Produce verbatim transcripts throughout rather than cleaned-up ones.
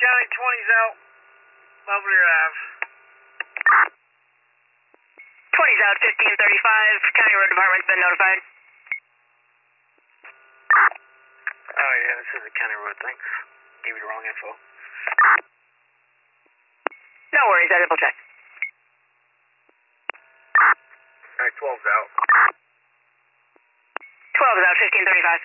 County twenty's out. Belvedere Ave. twenty's out, fifteen thirty-five. County Road Department's been notified. Oh yeah, this is the county road, thanks. Gave you the wrong info. No worries, I double check. Alright, twelve's out. twelve is out, fifteen thirty-five.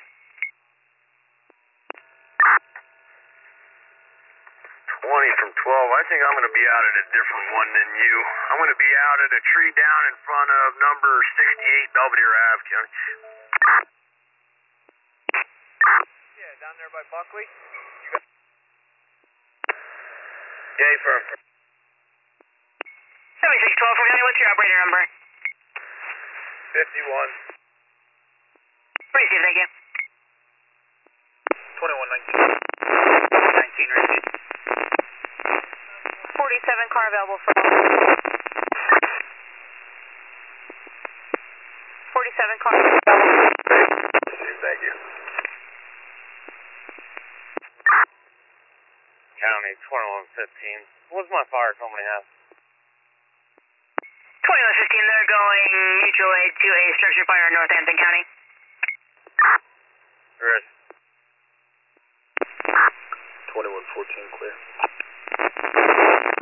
twenty from twelve. I think I'm going to be out at a different one than you. I'm going to be out at a tree down in front of number sixty-eight Belvedere Ave, County. Yeah, down there by Buckley. You got... Yeah, firm. seventy-six twelve from County, what's your operator number? fifty-one. Receive, thank you. twenty-one nineteen. nineteen receive. forty-seven car available for forty-seven car available. Thank you. County twenty-one fifteen. What's my fire company have? twenty-one fifteen, they're going mutual aid to a structure fire in Northampton County. Chris. twenty-one fourteen clear.